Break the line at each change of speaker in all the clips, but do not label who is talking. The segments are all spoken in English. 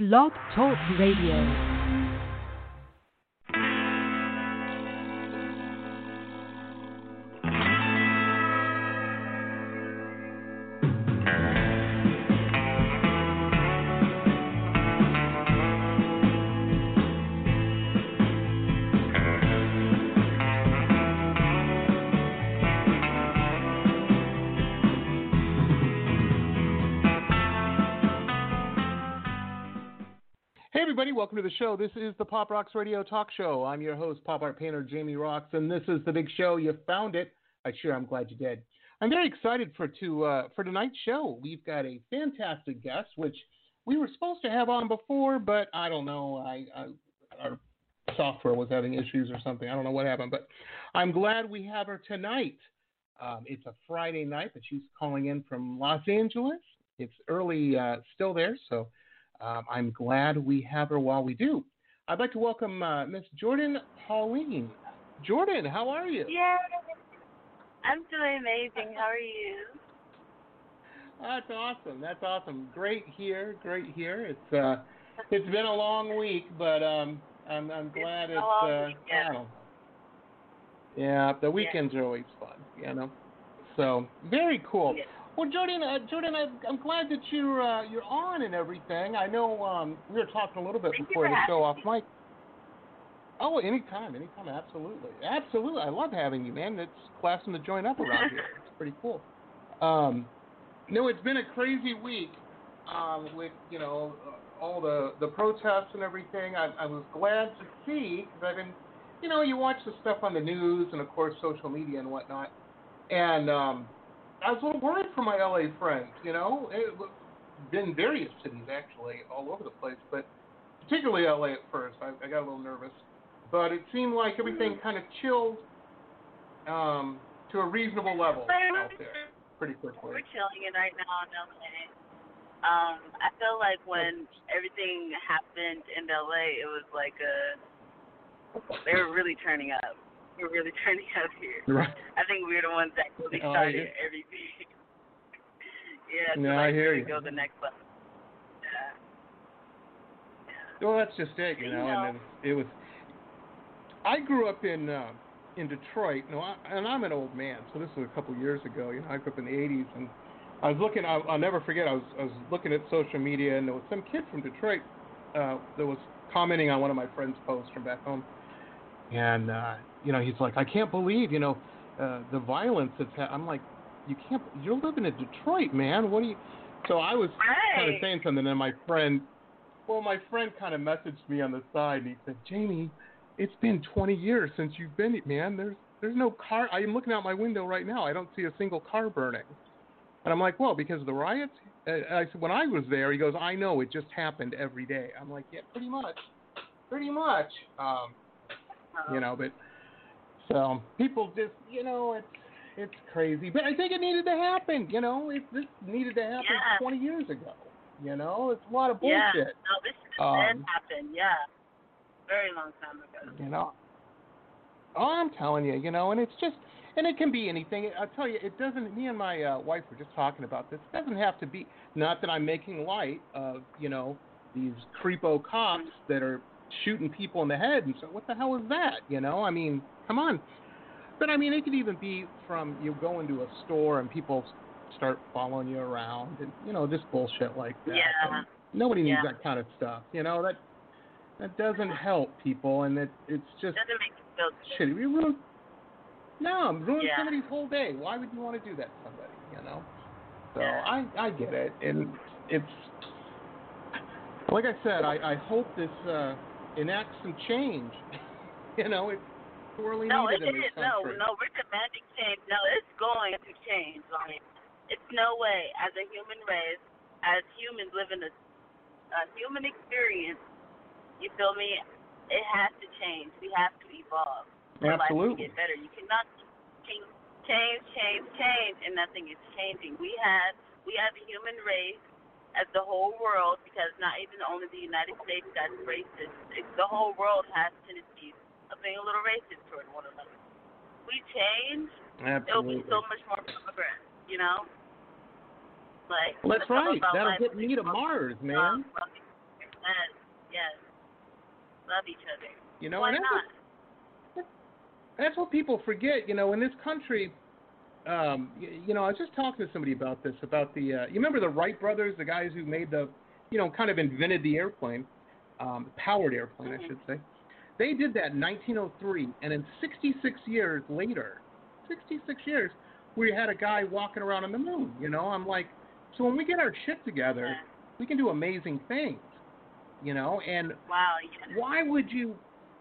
Blog Talk Radio.
Welcome to the show. This is the Pop Rocks Radio Talk Show. I'm your host, pop art painter Jamie Rocks, and this is the big show. You found it. I'm glad you did. I'm very excited for tonight's show. We've got a fantastic guest, which we were supposed to have on before, but I don't know. Our software was having issues or something. I don't know what happened, but I'm glad we have her tonight. It's a Friday night, but she's calling in from Los Angeles. It's early still there, so I'm glad we have her while we do. I'd like to welcome Miss Jordan Pauline. Jordan, how are you?
Yeah, I'm doing amazing. How are you?
That's awesome. Great here. It's been a long week, but I'm glad yeah, the weekends are always fun, So very cool. Yeah. Well, Jordan, I'm glad that you're on and everything. I know we were talking a little bit before the show off mic. Oh, anytime, absolutely. I love having you, man. It's classing to join up around here. It's pretty cool. No, it's been a crazy week with all the protests and everything. I was glad to see, because I've been, you watch the stuff on the news and of course social media and whatnot, and I was a little worried for my LA friends, It's been various cities, actually, all over the place, but particularly LA at first. I got a little nervous. But it seemed like everything kind of chilled to a reasonable level out there pretty quickly.
We're chilling it right now in LA. I feel like when everything happened in LA, it was like they were really turning up. We're really turning up here.
Right.
I think we're the ones that really started everything.
I hear you.
Go the next level. Yeah.
Well, that's just it, And it was. I grew up in Detroit, and I'm an old man, so this was a couple years ago. I grew up in the '80s, and I was looking. I'll never forget. I was looking at social media, and there was some kid from Detroit that was commenting on one of my friend's posts from back home. And, he's like, I can't believe, the violence that's I'm like, you're living in Detroit, man. What do you? So I was kind of saying something, and my friend kind of messaged me on the side, and he said, Jamie, it's been 20 years since you've been it, man. There's no car. I'm looking out my window right now. I don't see a single car burning. And I'm like, well, because of the riots? I said, when I was there, he goes, I know, it just happened every day. I'm like, yeah, pretty much. But so people just, it's crazy. But I think it needed to happen, this needed to happen 20 years ago, It's a lot of bullshit.
Yeah, no, this didn't happen, very long time ago.
Oh, I'm telling you, and it's just, and it can be anything. I'll tell you, it doesn't, me and my wife were just talking about this. It doesn't have to be, not that I'm making light of, these creepo cops that are shooting people in the head, and so what the hell is that? I mean, come on. But I mean, it could even be from you go into a store and people start following you around, and just bullshit like that.
Yeah.
And nobody needs that kind of stuff. That doesn't help people, and it's just
doesn't make you feel
shitty. We ruin somebody's whole day. Why would you want to do that to somebody? So I get it, and it's like I said. I hope this enacts some change. It's sorely needed in this country.
No, we're demanding change. No, it's going to change. It's no way, as a human race, as humans living a human experience, you feel me? It has to change. We have to evolve.
Absolutely.
Life to get better. You cannot change, and nothing is changing. We have a human race as the whole world, because not even only the United States that's racist, the whole world has tendencies of being a little racist toward one another. We change,
Absolutely.
It'll be so much more progress, Like,
well, that's right. That'll get me to Mars, man.
love each other.
You know,
Why
and that's what people forget. You know, in this country, you know, I was just talking to somebody about this, about the, you remember the Wright brothers, the guys who made the, you know, kind of invented the airplane, powered airplane, I should say. They did that in 1903, and in 66 years later, 66 years, we had a guy walking around on the moon. You know, I'm like, so when we get our shit together, we can do amazing things. You know, and
wow,
why would you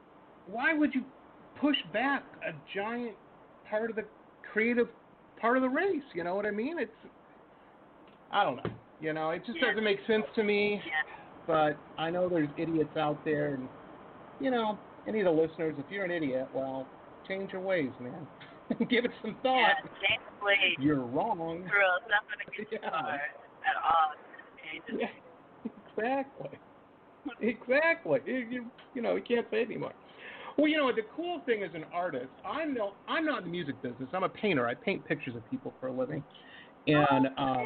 push back a giant part of the creative part of the race? You know what I mean? I don't know. You know, it just doesn't make sense to me. But I know there's idiots out there, and you know, any of the listeners, if you're an idiot, well, change your ways, man. Give it some thought.
Yeah, change your ways.
You're wrong.
For real, it's not going to get you far at all.
Exactly. Exactly. You know, you can't say anymore. Well, you know, the cool thing as an artist, I'm not in the music business. I'm a painter. I paint pictures of people for a living. And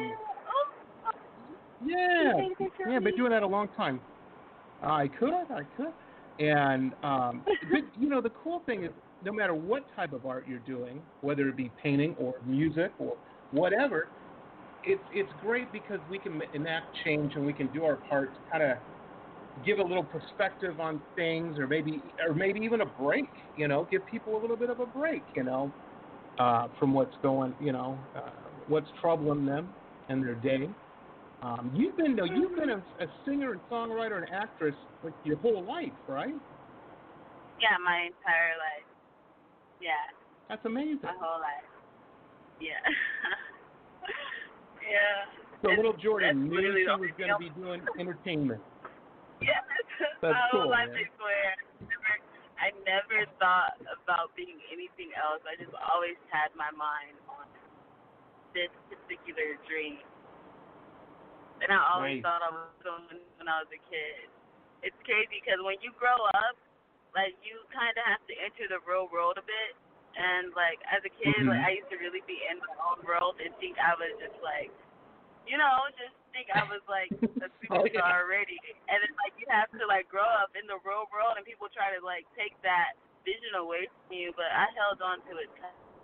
I've been doing that a long time. I could. And but, you know, the cool thing is, no matter what type of art you're doing, whether it be painting or music or whatever, it's great because we can enact change and we can do our part to kind of give a little perspective on things, or maybe even a break. You know, give people a little bit of a break. You know, from what's going, you know, what's troubling them and their day. You've been a singer and songwriter and actress like your whole life, right?
Yeah, my entire life. Yeah.
That's amazing.
My whole life. Yeah. Yeah.
So little Jordan knew she was going to be doing entertainment.
Yeah.
That's
my
cool,
whole life,
man.
I swear. I never thought about being anything else. I just always had my mind on this particular dream. And I always thought I was going when I was a kid. It's crazy because when you grow up, like, you kind of have to enter the real world a bit. And, like, as a kid, like, I used to really be in my own world and think I was just, like, you know, just think I was, like, a superstar already. And then, like, you have to, like, grow up in the real world, and people try to, like, take that vision away from you. But I held on to it.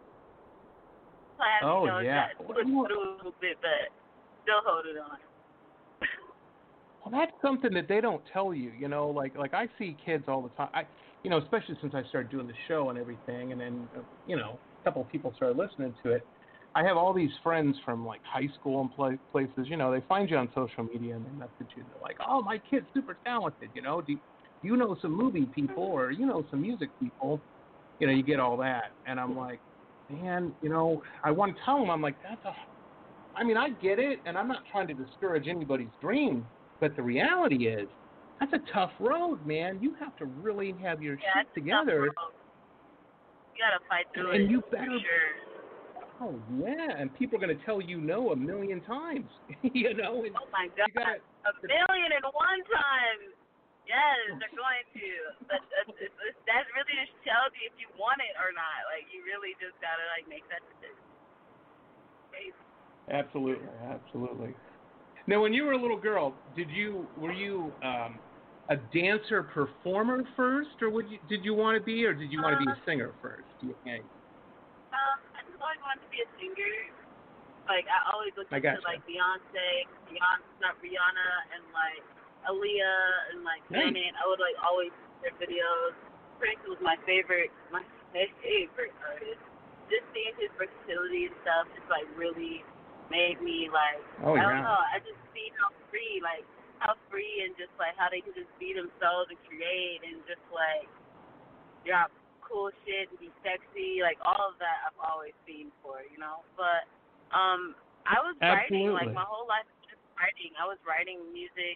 Push through a little bit, but still holding on.
Well, that's something that they don't tell you, you know, like I see kids all the time, you know, especially since I started doing the show and everything, and then, you know, a couple of people started listening to it. I have all these friends from, like, high school and places, you know, they find you on social media and they message you. They're like, oh, my kid's super talented, you know, do you know some movie people or you know some music people? You know, you get all that. And I'm like, man, you know, I want to tell them, I'm like, I mean, I get it, and I'm not trying to discourage anybody's dream. But the reality is, that's a tough road, man. You have to really have your shit together.
You gotta fight through
it. And you
for
better.
sure.
Oh yeah, and people are gonna tell you no 1,000,000 times. You know. And
oh my God, 1,000,000 and one times. Yes, they're going to. But that really just tells you if you want it or not. Like, you really just gotta, like, make that decision. Crazy.
Absolutely. Now, when you were a little girl, were you a dancer performer first, or did you want to be, or did you want to be a singer first? Do you think?
I just always wanted to be a singer. Like, I always looked into like Rihanna, and like Aaliyah, and like Janet. I would like always see their videos. Prince was my favorite artist. Just seeing his versatility and stuff just like really made me like, I don't know, I just see how free and just like how they can just be themselves and create and just like drop cool shit and be sexy, like all of that I've always seen for, you know. But I was writing, like my whole life was just writing. I was writing music.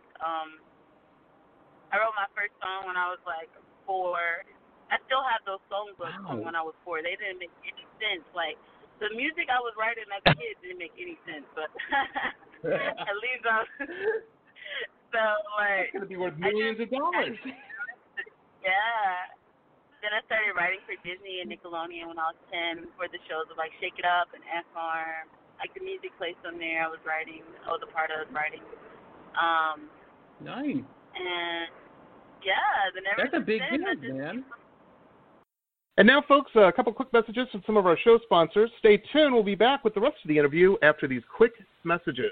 I wrote my first song when I was like 4. I still have those songbooks from when I was 4. They didn't make any sense. Like, the music I was writing as a kid didn't make any sense, but at least so like
it's gonna be worth millions of dollars.
Yeah. Then I started writing for Disney and Nickelodeon when I was 10 for the shows of like Shake It Up and Ant Farm. Like the music placed on there, I was writing. I was a part of writing.
Nice.
And yeah, then ever
That's a
since
big
then,
deal, man.
And now, folks, a couple quick messages from some of our show sponsors. Stay tuned. We'll be back with the rest of the interview after these quick messages.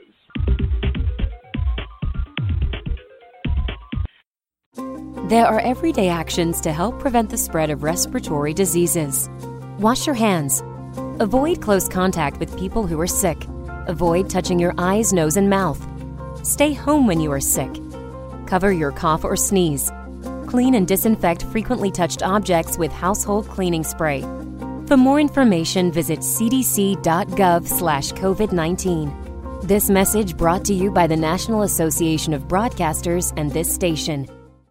There are everyday actions to help prevent the spread of respiratory diseases. Wash your hands. Avoid close contact with people who are sick. Avoid touching your eyes, nose, and mouth. Stay home when you are sick. Cover your cough or sneeze. Clean and disinfect frequently touched objects with household cleaning spray. For more information, visit cdc.gov/COVID-19. This message brought to you by the National Association of Broadcasters and this station.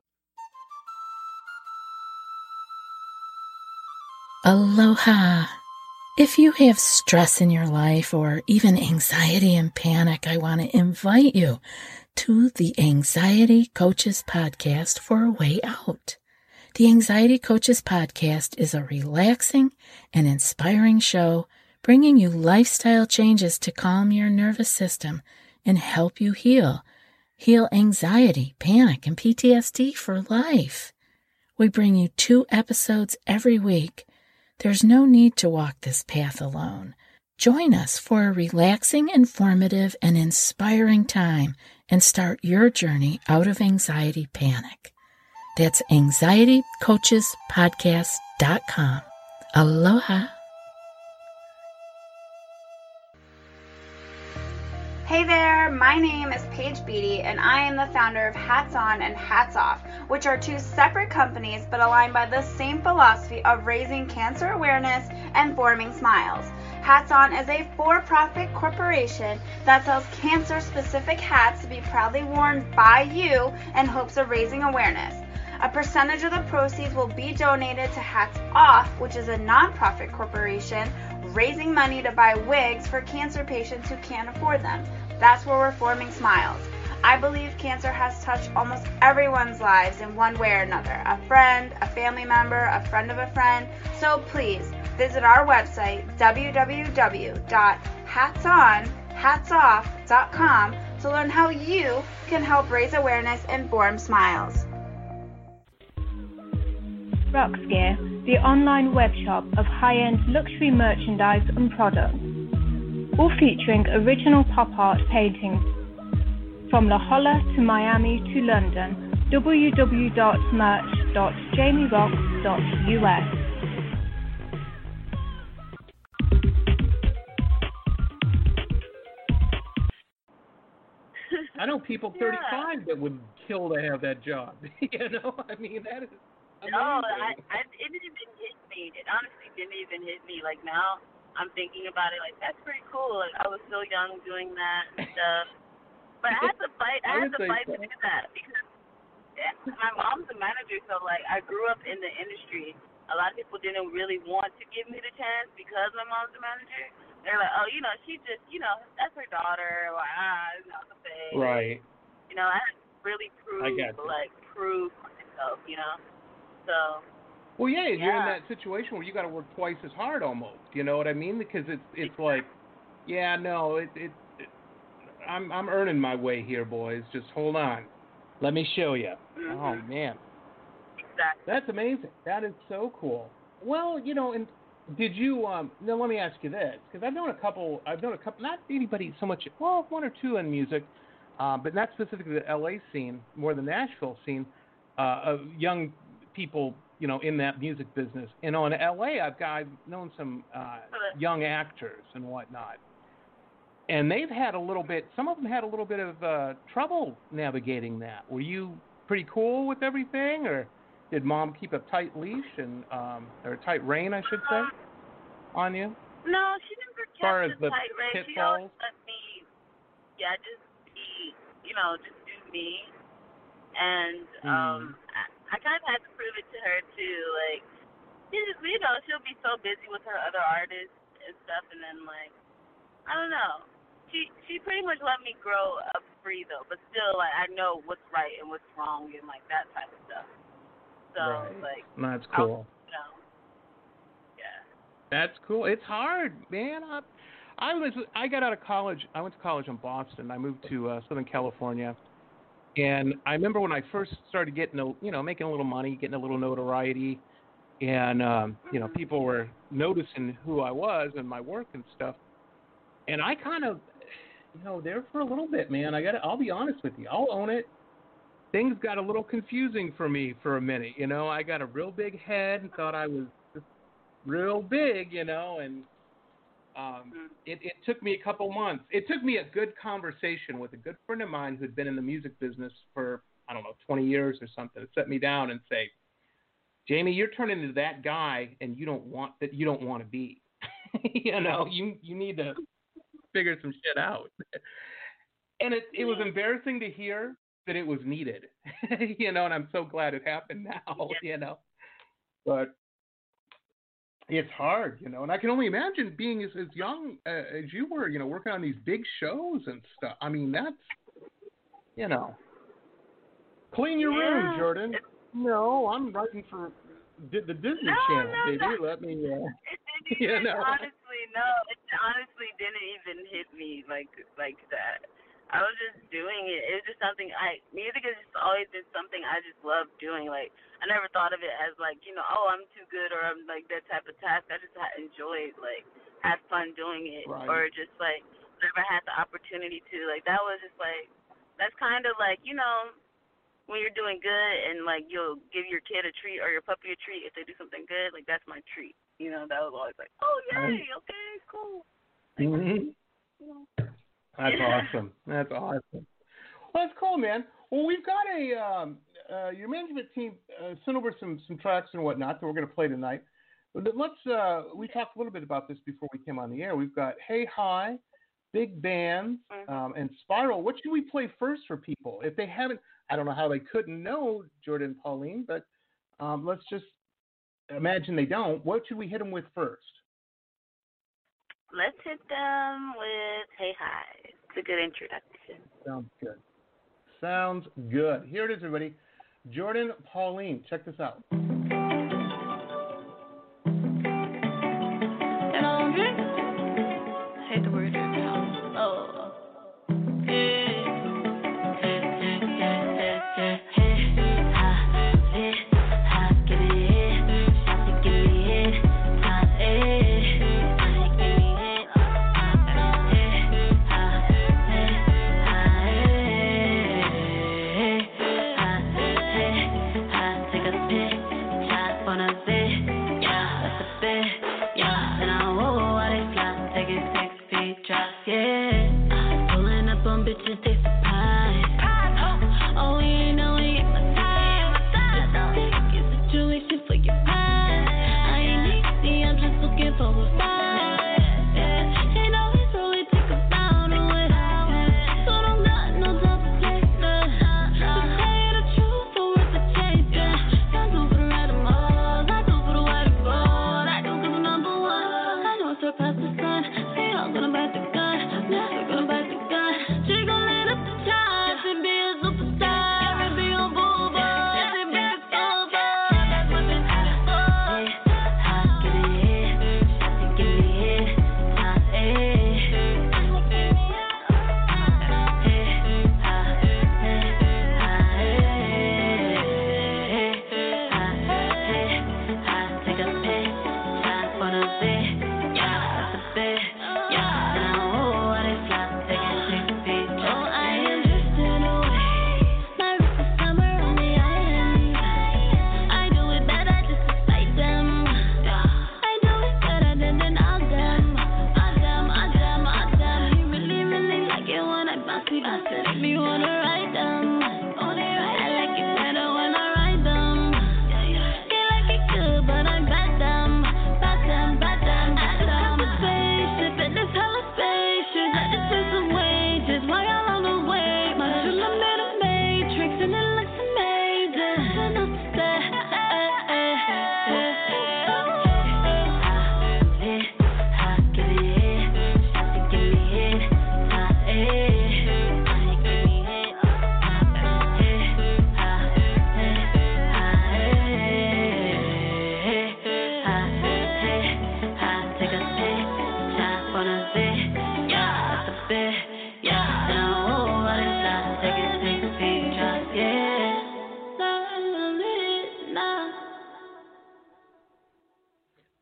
Aloha. If you have stress in your life or even anxiety and panic, I want to invite you to the Anxiety Coaches Podcast for a way out. The Anxiety Coaches Podcast is a relaxing and inspiring show bringing you lifestyle changes to calm your nervous system and help you heal anxiety, panic, and PTSD for life. We bring you 2 episodes every week. There's no need to walk this path alone. Join us for a relaxing, informative, and inspiring time and start your journey out of anxiety panic. That's anxietycoachespodcast.com. Aloha.
Hey there, my name is Paige Beatty, and I am the founder of Hats On and Hats Off, which are 2 separate companies but aligned by the same philosophy of raising cancer awareness and forming smiles. Hats On is a for-profit corporation that sells cancer-specific hats to be proudly worn by you in hopes of raising awareness. A percentage of the proceeds will be donated to Hats Off, which is a nonprofit corporation raising money to buy wigs for cancer patients who can't afford them. That's where we're forming smiles. I believe cancer has touched almost everyone's lives in one way or another. A friend, a family member, a friend of a friend. So please visit our website, www.hatsonhatsoff.com, to learn how you can help raise awareness and form smiles.
Roxgear, the online webshop of high-end luxury merchandise and products, all featuring original pop art paintings from La Jolla to Miami to London. www.merch.jamieroxx.us.
I know people 35 that would kill to have that job. You know, I mean, that is amazing.
No, it didn't even hit me. It honestly didn't even hit me. Like, now I'm thinking about it, like, that's pretty cool. Like, I was so young doing that stuff. But I had to fight. I had to fight to do that because my mom's a manager, so, like, I grew up in the industry. A lot of people didn't really want to give me the chance because my mom's a manager. They're like, oh, you know, she just, you know, that's her daughter. Like, it's not the thing.
Right.
You know, I had to really prove myself, you know. So.
Well, yeah, you're in that situation where you got to work twice as hard almost. You know what I mean? Because it's like, yeah, no, I'm earning my way here, boys. Just hold on. Let me show you.
Mm-hmm.
Oh man.
Exactly.
That's amazing. That is so cool. Well, you know, and did you? Now let me ask you this, because I've known a couple. Not anybody so much. Well, 1 or 2 in music, but not specifically the LA scene, more the Nashville scene, of young people, you know, in that music business. And in LA, I've known some young actors and whatnot, and they've had a little bit. Some of them had a little bit of trouble navigating that. Were you pretty cool with everything, or did Mom keep a tight leash and or a tight rein, I should say, on you?
No, she never kept
a
tight rein. She always let me, just be, you know, just do me. And I kind of had to prove it to her too. Like, you know, she'll be so busy with her other artists and stuff, and then, like, I don't know. She pretty much let me grow up free though, but still, like, I know what's right and what's wrong and like that type of stuff. So, like,
that's cool.
Yeah.
That's cool. It's hard, man. I got out of college. I went to college in Boston. I moved to Southern California, And I remember when I first started getting, making a little money, getting a little notoriety, and, people were noticing who I was and my work and stuff. And I kind of, there for a little bit, man. I'll be honest with you. I'll own it. Things got a little confusing for me for a minute. I got a real big head and thought I was just real big, and it took me a couple months. It took me a good conversation with a good friend of mine who'd been in the music business for, 20 years or something, to set me down and say, Jamie, you're turning into that guy, and you don't want to be. You need to figure some shit out. And it was embarrassing to hear that it was needed, and I'm so glad it happened now, But it's hard, and I can only imagine being as young as you were, working on these big shows and stuff. I mean, that's, clean your room, Jordan. No, I'm writing for the Disney Channel, baby.
No.
Let me,
Honestly, no. It honestly didn't even hit me like that. I was just doing it. It was just something music has just always been something I just love doing. Like, I never thought of it as like, I'm too good or I'm like that type of task. I just enjoyed, like, had fun doing it.
Right.
Or just like, never had the opportunity to. Like, that was just like, that's kind of like, when you're doing good and like you'll give your kid a treat or your puppy a treat if they do something good, like that's my treat. That was always like, oh yay, okay, cool.
Mm-hmm. That's awesome. That's awesome. Well, that's cool, man. Well, we've got your management team sent over some tracks and whatnot that we're going to play tonight. But we talked a little bit about this before we came on the air. We've got Hey Hi, Big Bands, and Spiral. What should we play first for people? If they haven't, I don't know how they couldn't know Jordan and Pauline, but let's just imagine they don't. What should we hit them with first?
Let's hit them with Hey Hi. It's a good introduction.
Sounds good. Here it is, everybody. Jordan, Pauline, check this out.
I hate the word now. Oh.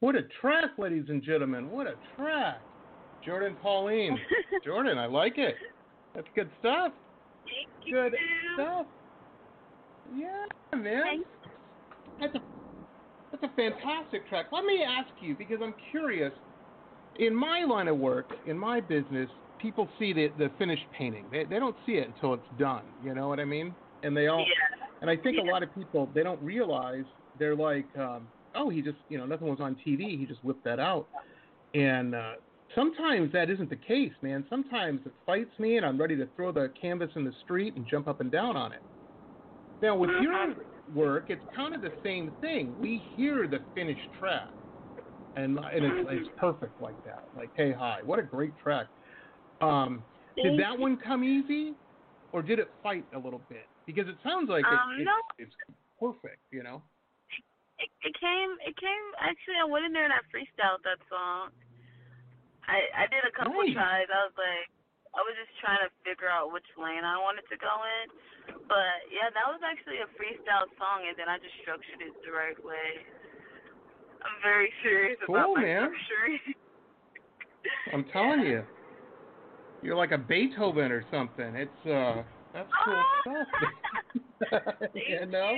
What a track, ladies and gentlemen. What a track. Jordan Pauline. Jordan, I like it. That's good stuff.
Thank you.
Good stuff. Yeah, man. That's a fantastic track. Let me ask you, because I'm curious. In my line of work, in my business, people see the finished painting. They don't see it until it's done. You know what I mean? And they all.
Yeah.
And I think a lot of people, they don't realize. They're like, oh, he just, nothing was on TV. He just whipped that out. And sometimes that isn't the case, man. Sometimes it fights me, and I'm ready to throw the canvas in the street and jump up and down on it. Now, with your work, it's kind of the same thing. We hear the finished track, and it's perfect like that. Like, hey, hi, what a great track. Did that one come easy, or did it fight a little bit? Because it sounds like it's perfect, you know?
It came, actually, I went in there and I freestyled that song. I did a couple tries. I was just trying to figure out which lane I wanted to go in. But, yeah, that was actually a freestyle song, and then I just structured it the right way. I'm very serious about my structuring. I'm
telling you. You're like a Beethoven or something. That's cool stuff. You know?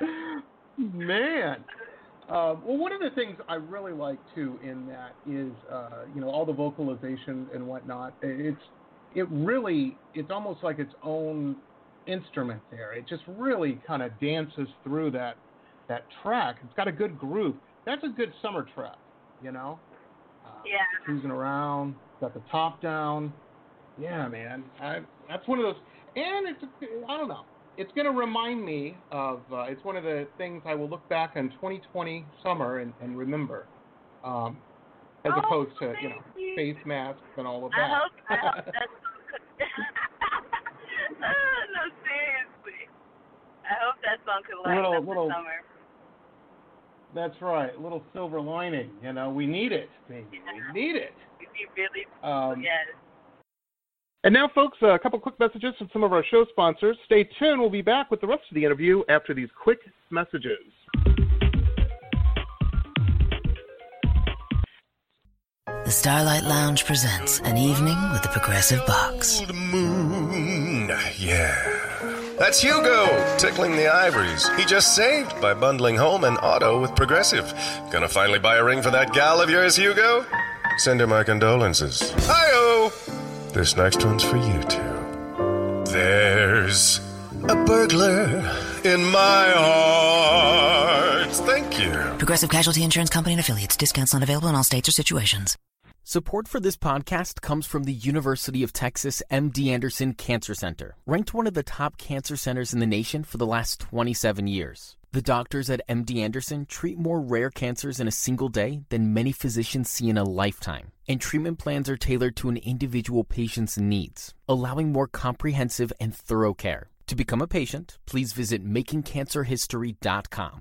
Man. Well, one of the things I really like, too, in that is, all the vocalization and whatnot. It's almost like its own instrument there. It just really kind of dances through that track. It's got a good groove. That's a good summer track, you know?
Yeah.
Cruising around, got the top down. Yeah, man. That's one of those. And I don't know. It's going to remind me of, it's one of the things I will look back on 2020 summer and remember, as opposed to, face masks and all of that.
I hope that's no, seriously. I hope that song could light up the summer.
That's right. A little silver lining. We need it, baby. We need it.
We really, yes.
And now, folks, a couple quick messages from some of our show sponsors. Stay tuned. We'll be back with the rest of the interview after these quick messages.
The Starlight Lounge presents An Evening with the Progressive Box.
Old moon, yeah. That's Hugo, tickling the ivories. He just saved by bundling home and auto with Progressive. Gonna finally buy a ring for that gal of yours, Hugo? Send her my condolences. Hi-oh! This next one's for you, too. There's a burglar in my heart. Thank you.
Progressive Casualty Insurance Company and Affiliates. Discounts not available in all states or situations.
Support for this podcast comes from the University of Texas MD Anderson Cancer Center, ranked one of the top cancer centers in the nation for the last 27 years. The doctors at MD Anderson treat more rare cancers in a single day than many physicians see in a lifetime, and treatment plans are tailored to an individual patient's needs, allowing more comprehensive and thorough care. To become a patient, please visit makingcancerhistory.com.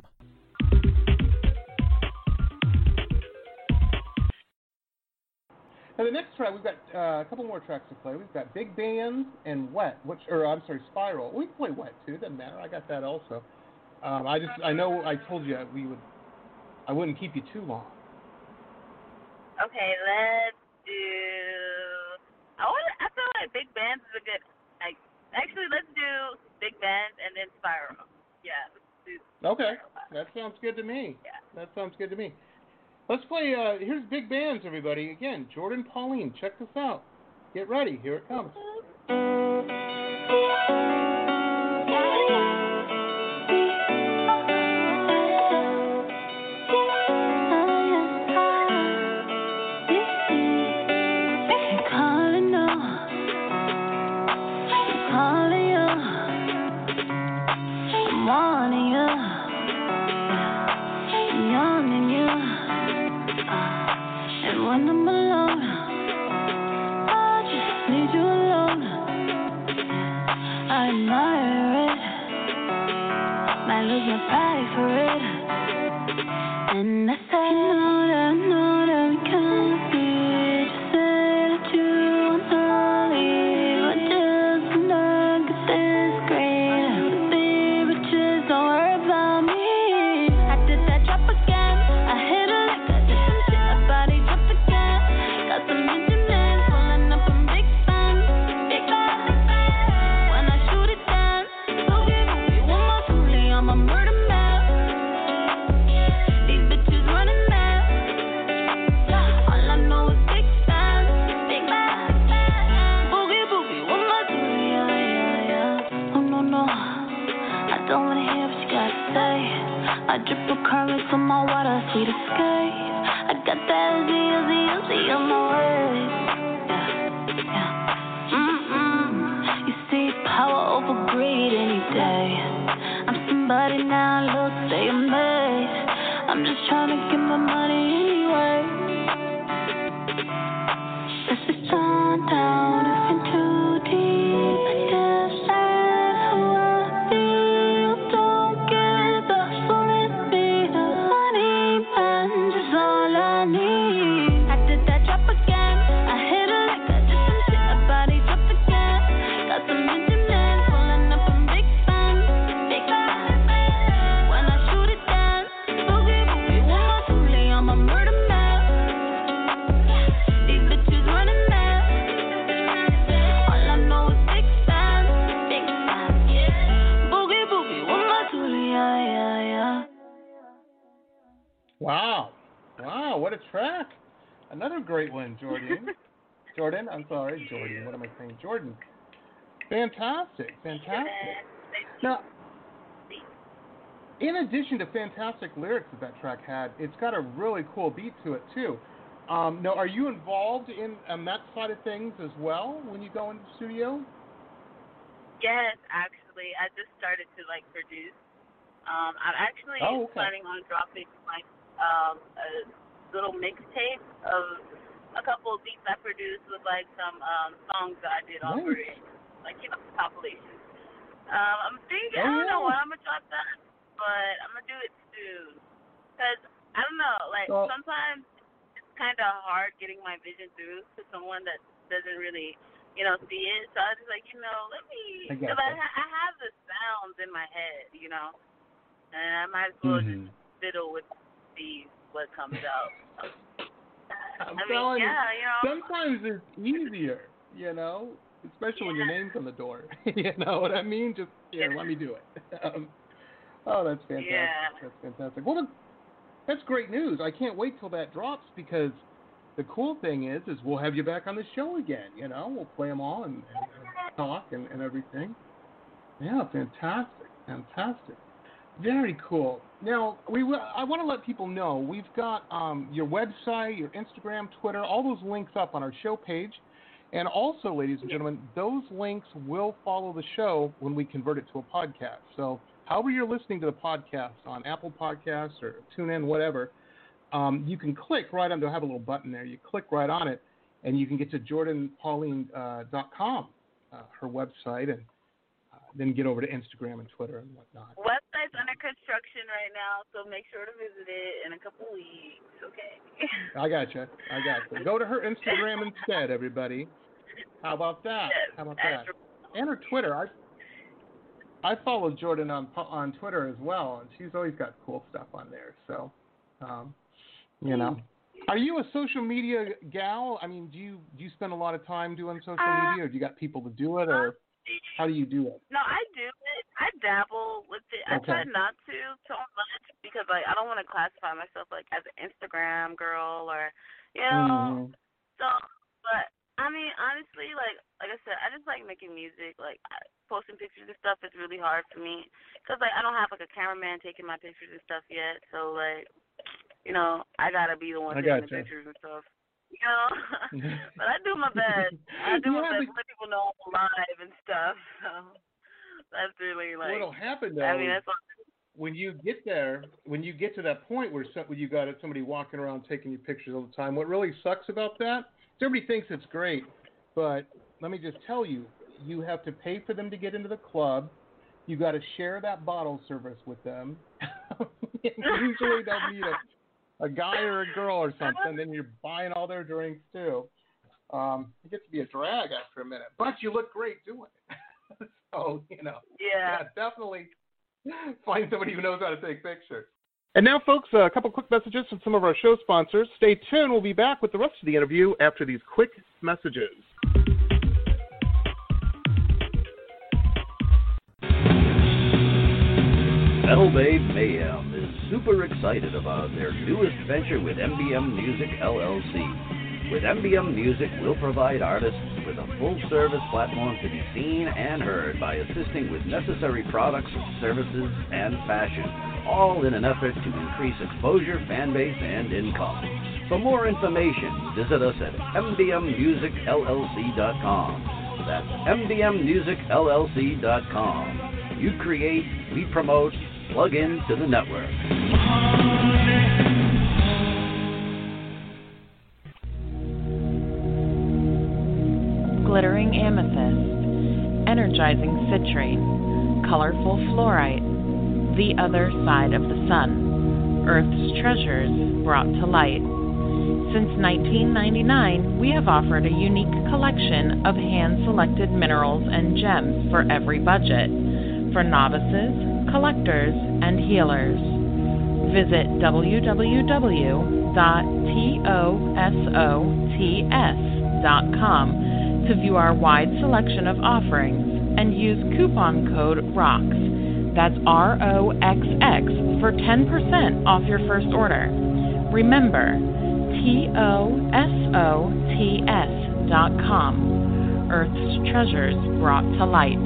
Now, the next track, we've got a couple more tracks to play. We've got Big Bands and Wet, Spiral. We can play Wet, too. Doesn't matter. I got that also. I know I told you I wouldn't keep you too long.
Okay, let's do. I feel like Big Bands is a good. Actually, let's do Big Bands and then Spiral. Yeah. Let's do
okay, that sounds good to me.
Yeah.
That sounds good to me. Let's play. Here's Big Bands, everybody. Again, Jordan Pauline. Check this out. Get ready. Here it comes.
When I'm alone, I just need you alone. I admire it, might lose my pride for it. And I say no that we can't be. Just say that you wanna leave. I just know that this is great. Baby, just don't worry about me. I did that drop again. I hit it like I just I'm a murder map. These bitches running mad. All I know is big fans, big fans. Boogie boogie, what am I doing? Yeah. Oh no, I don't wanna hear what you gotta say. I drip the current from my water, sweet escape. I got that Uzi on my way. You see power over greed any day. I'm somebody now, look, stay amazed. I'm just trying to get my money anyway. This is downtown, it's been too deep. I guess that's who I feel. Don't give up on me. The money punch is all I need. I did that drop again. I hit it like I did some shit. My body dropped again. Got some Benjamins pulling up in big fans, big fans. When I shoot it down, boogie boogie, one more truly, I'm a murder map. These bitches running mad. All I know is big fans, big fans. Boogie boogie, one more truly, yeah.
Wow, what a track! Another great one, Jordan. Jordan. What am I saying? Jordan. Fantastic. Now, in addition to fantastic lyrics that track had, it's got a really cool beat to it too. Now, are you involved in that side of things as well when you go into the studio?
Yes, actually, I just started to produce. I'm actually planning on dropping a little mixtape of a couple of beats I produced with some songs that I did over it, compilations. I'm thinking, I don't know when I'm gonna drop that, but I'm gonna do it soon. Cause I don't know, sometimes it's kind of hard getting my vision through to someone that doesn't really, see it. So I was just let me, because I have the sounds in my head, and I might as well just fiddle with what comes out.
I'm telling you, sometimes it's easier, especially when your name's on the door. You know what I mean? Just let me do it. That's fantastic.
Yeah.
That's fantastic. Well, that's great news. I can't wait till that drops because the cool thing is we'll have you back on the show again. We'll play them all and talk and everything. Yeah, fantastic. Very cool. Now, I want to let people know we've got your website, your Instagram, Twitter, all those links up on our show page. And also, ladies and gentlemen, those links will follow the show when we convert it to a podcast. So however you're listening to the podcast on Apple Podcasts or TuneIn, whatever, you can click right on, they'll have a little button there. You click right on it, and you can get to jordanpauline.com, her website, and then get over to Instagram and Twitter and whatnot.
Website's under construction right now, so make sure to visit it in a couple weeks, okay?
I got you. Go to her Instagram instead, everybody. How about that? And her Twitter. I follow Jordan on Twitter as well, and she's always got cool stuff on there. So, Are you a social media gal? I mean, do you spend a lot of time doing social media, or do you got people to do it, or how do you do it?
No, I do it. I dabble with it. I try not to so much because I don't want to classify myself as an Instagram girl or So, but I mean, honestly, like I said, I just like making music. Posting pictures and stuff is really hard for me because I don't have a cameraman taking my pictures and stuff yet. So I gotta be the one taking the pictures and stuff. But I do my best. I do my best to let people know I'm alive and stuff. So that's really
what'll happen though.
I mean, that's
when you get there, when you get to that point where you got somebody walking around taking your pictures all the time, what really sucks about that is everybody thinks it's great, but let me just tell you, you have to pay for them to get into the club. You got to share that bottle service with them. Usually they'll need a guy or a girl or something, then you're buying all their drinks too. It gets to be a drag after a minute, but you look great doing it. So, yeah, definitely find somebody who knows how to take pictures. And now, folks, a couple quick messages from some of our show sponsors. Stay tuned. We'll be back with the rest of the interview after these quick messages.
Metal Babe Mayhem is super excited about their newest venture with MBM Music LLC. With MBM Music, we'll provide artists with a full-service platform to be seen and heard by assisting with necessary products, services, and fashion, all in an effort to increase exposure, fan base, and income. For more information, visit us at mbmmusicllc.com. That's mbmmusicllc.com. You create, we promote, plug into the network.
Glittering amethyst, energizing citrine, colorful fluorite, the other side of the sun, Earth's treasures brought to light. Since 1999, we have offered a unique collection of hand-selected minerals and gems for every budget, for novices, collectors, and healers. Visit www.tosots.com to view our wide selection of offerings and use coupon code ROXX, that's ROXX, for 10% off your first order. Remember, TOSOTS.com, Earth's treasures brought to light.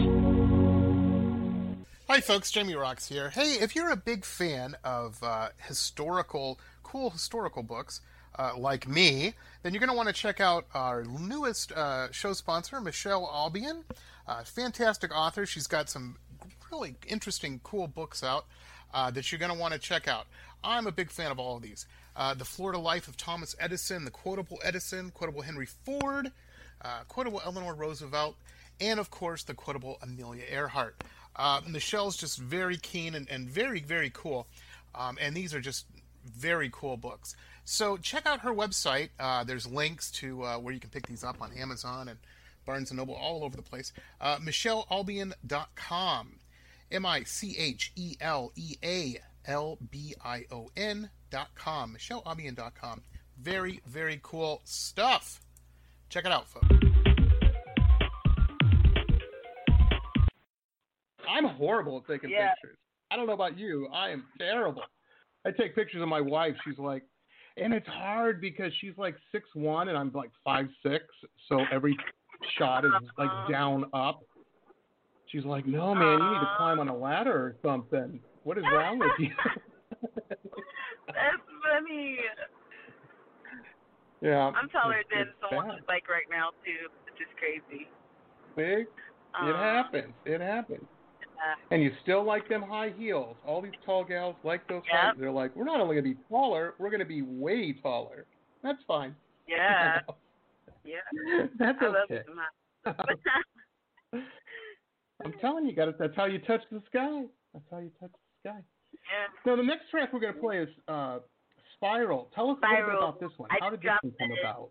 Hi folks, Jamie Roxx here. Hey, if you're a big fan of cool historical books, like me, then you're going to want to check out our newest show sponsor, Michelle Albion. Fantastic author. She's got some really interesting, cool books out that you're going to want to check out. I'm a big fan of all of these. The Florida Life of Thomas Edison, The Quotable Edison, Quotable Henry Ford, Quotable Eleanor Roosevelt, and of course the Quotable Amelia Earhart. Michelle's just very keen and very, very cool. And these are just very cool books. So check out her website. There's links to where you can pick these up on Amazon and Barnes & Noble, all over the place. MichelleAlbion.com. MichelleAlbion.com. MichelleAlbion.com. Very, very cool stuff. Check it out, folks. I'm horrible at taking pictures. I don't know about you. I am terrible. I take pictures of my wife. She's like, and it's hard because she's like 6'1" and I'm like 5'6", so every shot is like down up. She's like, no, man, you need to climb on a ladder or something. What is wrong with you?
That's funny.
Yeah.
I'm taller than someone who's like right now, too. It's just crazy.
See? It happens. It happens. And you still like them high heels. All these tall gals like those high. They're like, we're not only going to be taller, we're going to be way taller. That's fine.
Yeah.
Yeah. That's okay. I'm telling you, that's how you touch the sky. That's how you touch the sky.
Yeah.
So the next track we're going to play is Spiral. Tell us a little bit about this one. How did this one come about?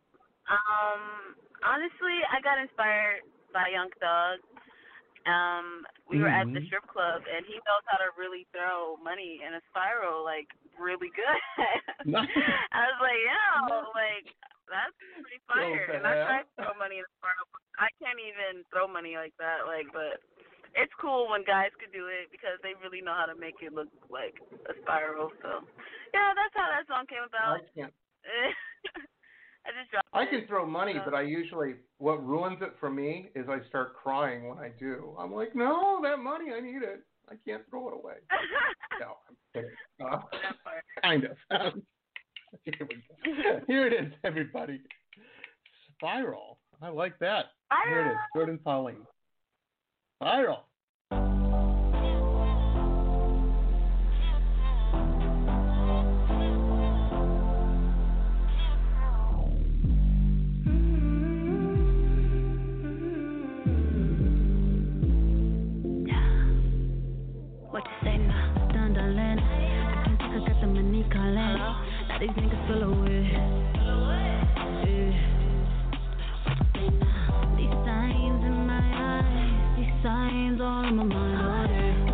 Honestly, I got inspired by Young Thug. We were at the strip club, and he knows how to really throw money in a spiral, like, really good. I was like, that's pretty fire. And I tried to throw money in a spiral. I can't even throw money like that, but it's cool when guys could do it because they really know how to make it look like a spiral. So, yeah, that's how that song came about.
I can't.
I just dropped
I can throw money, but what ruins it for me is I start crying when I do. I'm like, no, that money, I need it. I can't throw it away. No, I'm kidding. Kind of. Here we go. Here it is, everybody. Spiral. I like that. Here it is, Jordan Pauline. Spiral.
What you say now? Done, darling. I can take a got the money calling. Now these niggas feel away. These signs in my eyes, these signs all in my mind.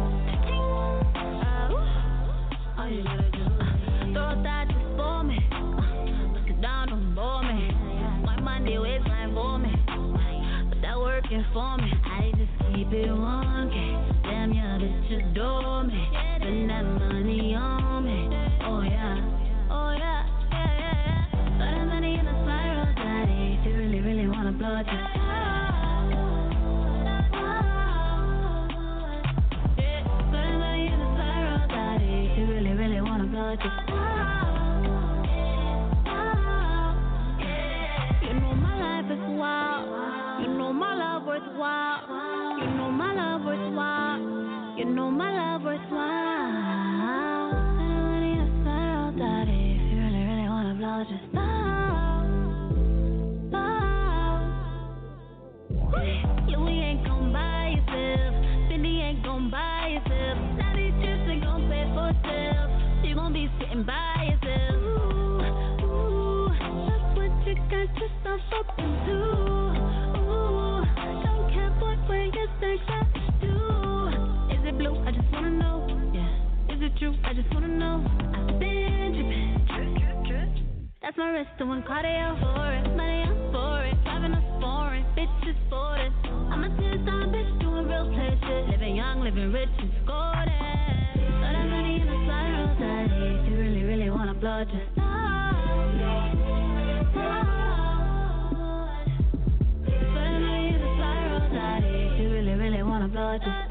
All you gotta do, throw that just for me. Bust it down, don't bore me. My Monday waistline for me, but that working for me. I just keep it 1K. Damn, yeah, bitch, adore me. spend that money on me. Oh yeah, oh yeah, yeah, yeah, yeah. Throw that money in a spiral, daddy. If you really, really wanna blow it, just my wrist doing cardio for it, money up for it, driving us foreign, bitches for it. I'm a 10-star bitch doing real play shit, living young, living rich and scored it. Throw that money in a spiral, daddy. If you really, really wanna blow it, just throw that money in a spiral, daddy. If you really, really wanna blow it, just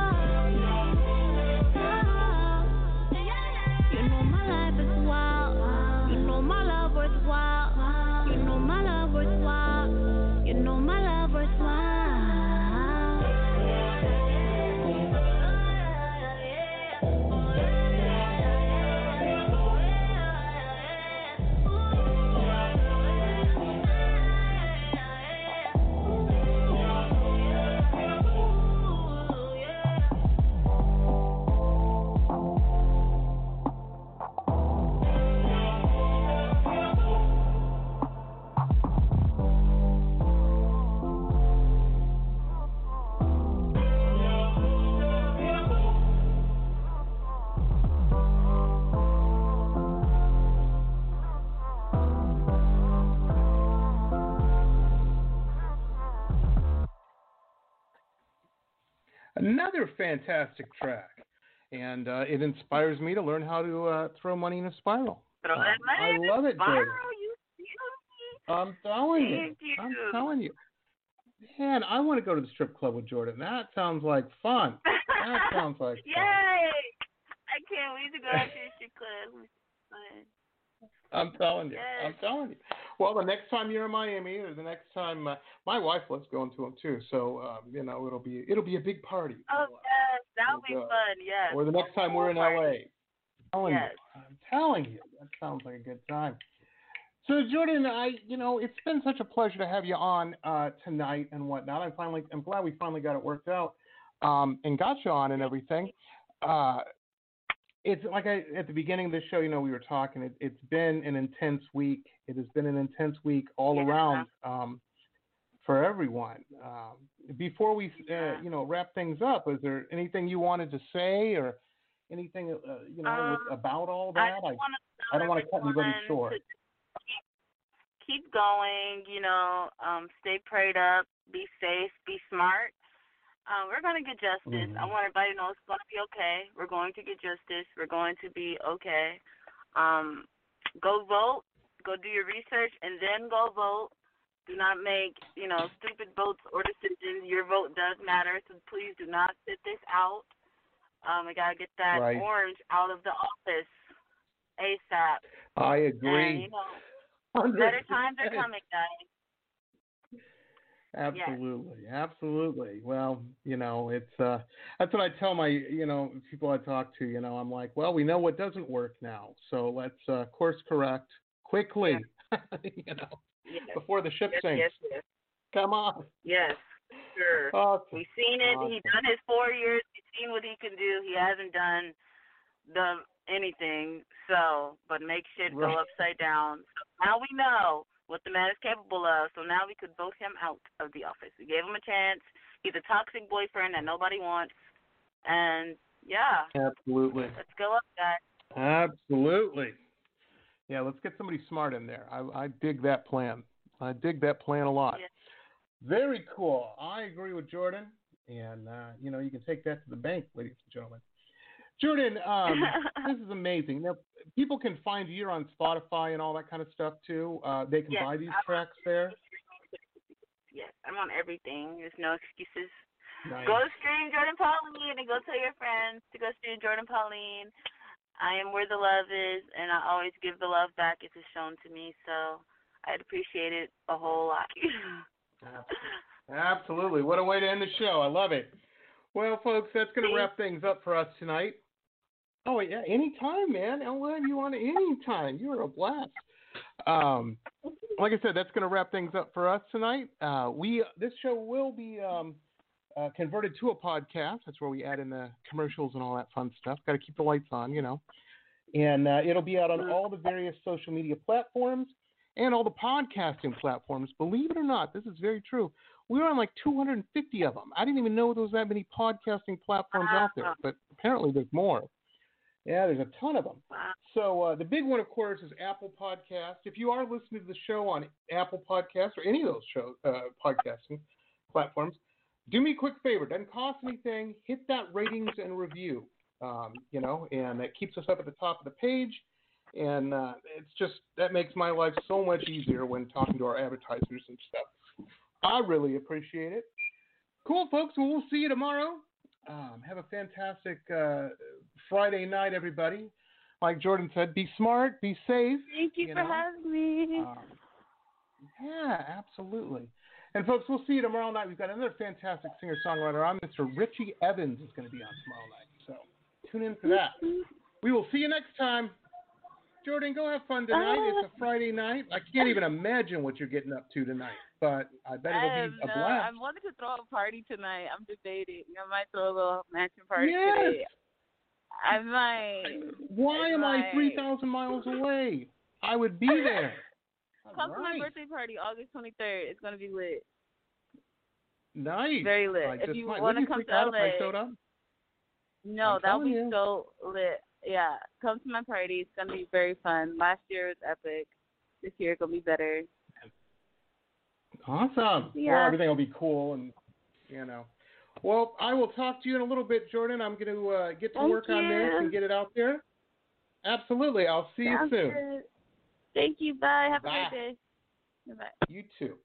Another fantastic track, and it inspires me to learn how to throw money in a spiral. I love it, Jordan. I'm telling you. I'm telling you. Man, I want to go to the strip club with Jordan. That sounds like fun. That sounds like fun.
Yay! I can't wait to go out to the strip club.
I'm telling you. Yes. I'm telling you. Well, the next time you're in Miami, or the next time my wife loves going to them too. So it'll be a big party.
Oh yes, that'll be fun. Yes.
Or the next time we're in LA.
Yes.
I'm telling you, that sounds like a good time. So Jordan, it's been such a pleasure to have you on tonight and whatnot. I'm glad we finally got it worked out and got you on and everything. It's like at the beginning of the show, we were talking. It's been an intense week. It has been an intense week all around for everyone. Before we, wrap things up, is there anything you wanted to say or anything, about all that? I don't want to cut anybody short.
Keep going. Stay prayed up. Be safe. Be smart. We're going to get justice. I want everybody to know it's going to be okay. We're going to get justice. We're going to be okay. Go vote. Go do your research and then go vote. Do not make, stupid votes or decisions. Your vote does matter, so please do not sit this out. We got to get that orange out of the office ASAP.
I agree.
And, better times are coming, guys.
Absolutely, absolutely. Well, it's that's what I tell my people I talk to. I'm like, well, we know what doesn't work now, so let's course correct quickly. Before the ship sinks.
Yes.
Come on.
Yes, sure.
Awesome.
We've seen it. Awesome. He's done his 4 years. We've seen what he can do. He hasn't done anything. So, but make shit go upside down. So now we know what the man is capable of, so now we could vote him out of the office. We gave him a chance. He's a toxic boyfriend that nobody wants. And, yeah.
Absolutely.
Let's go up, guys.
Absolutely. Yeah, let's get somebody smart in there. I dig that plan. I dig that plan a lot.
Yeah.
Very cool. I agree with Jordan. And, you can take that to the bank, ladies and gentlemen. Jordan, this is amazing. Now, people can find you on Spotify and all that kind of stuff too. They can buy these tracks there.
Yes, I'm on everything. There's no excuses.
Nice.
Go stream Jordan Pauline and go tell your friends to go stream Jordan Pauline. I am where the love is, and I always give the love back if it's shown to me. So I'd appreciate it a whole lot.
Absolutely. What a way to end the show. I love it. Well, folks, that's going to wrap things up for us tonight. Oh, yeah, anytime, man. I'll let you on anytime. You're a blast. Like I said, that's going to wrap things up for us tonight. This show will be converted to a podcast. That's where we add in the commercials and all that fun stuff. Got to keep the lights on, you know. And it'll be out on all the various social media platforms and all the podcasting platforms. Believe it or not, this is very true. We're on like 250 of them. I didn't even know there was that many podcasting platforms out there, but apparently there's more. Yeah, there's a ton of them. So the big one, of course, is Apple Podcasts. If you are listening to the show on Apple Podcasts or any of those podcasting platforms, do me a quick favor. Doesn't cost anything. Hit that ratings and review, you know, and it keeps us up at the top of the page. And it's just, that makes my life so much easier when talking to our advertisers and stuff. I really appreciate it. Cool, folks. Well, we'll see you tomorrow. Have a fantastic Friday night, everybody. Like Jordan said, be smart, be safe.
Thank you for having me.
Yeah, absolutely. And, folks, we'll see you tomorrow night. We've got another fantastic singer-songwriter on. Mr. Richie Evans is going to be on tomorrow night. So tune in for that. We will see you next time. Jordan, go have fun tonight. It's a Friday night. I can't even imagine what you're getting up to tonight, but I bet it'll be a blast.
I wanted to throw a party tonight. I'm debating. I might throw a little mansion party today. I might.
Why am I 3,000 miles away? I would be there.
Come to my birthday party, August 23rd. It's going to be lit.
Nice.
Very lit. If you want to come to LA.
If I showed up?
No, that would be so lit. Yeah, come to my party. It's going to be very fun. Last year was epic. This year it's going to be better.
Awesome.
Yeah.
Well, everything will be cool and, you know. Well, I will talk to you in a little bit, Jordan. I'm going to get to work on this and get it out there. Absolutely. I'll see you soon.
Good. Thank you. Bye. Have a great day. Bye.
You too.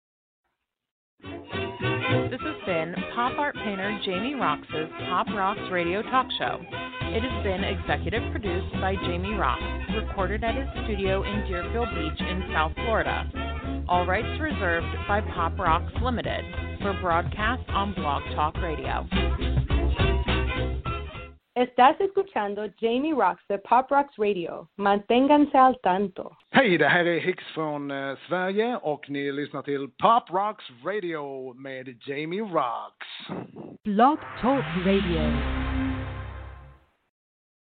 This has been pop art painter Jamie Roxx's Pop Rocks Radio Talk Show. It has been executive produced by Jamie Roxx, recorded at his studio in Deerfield Beach in South Florida. All rights reserved by Pop Rocks Limited for broadcast on Blog Talk Radio.
Estás escuchando Jamie Roxx de Pop Rocks Radio. Manténganse al tanto.
Hej, det här är Hicks från Sverige och ni lyssnar till Pop Rocks Radio med Jamie Roxx.
Blog Talk Radio.